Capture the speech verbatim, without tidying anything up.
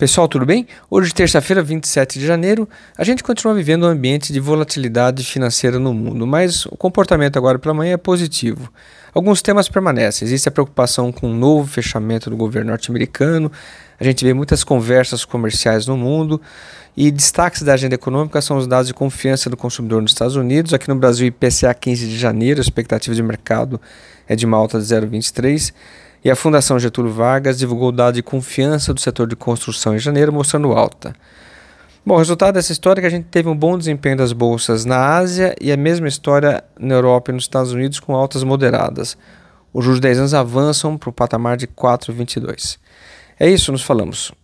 Pessoal, tudo bem? Hoje, terça-feira, vinte e sete de janeiro, a gente continua vivendo um ambiente de volatilidade financeira no mundo, mas o comportamento agora pela manhã é positivo. Alguns temas permanecem. Existe a preocupação com o novo fechamento do governo norte-americano, a gente vê muitas conversas comerciais no mundo e destaques da agenda econômica são os dados de confiança do consumidor nos Estados Unidos. Aqui no Brasil, I P C A quinze de janeiro, a expectativa de mercado é de uma alta de zero vírgula vinte e três. E a Fundação Getúlio Vargas divulgou o dado de confiança do setor de construção em janeiro, mostrando alta. Bom, o resultado dessa história é que a gente teve um bom desempenho das bolsas na Ásia e a mesma história na Europa e nos Estados Unidos com altas moderadas. Os juros de dez anos avançam para o patamar de quatro vírgula vinte e dois. É isso, nos falamos.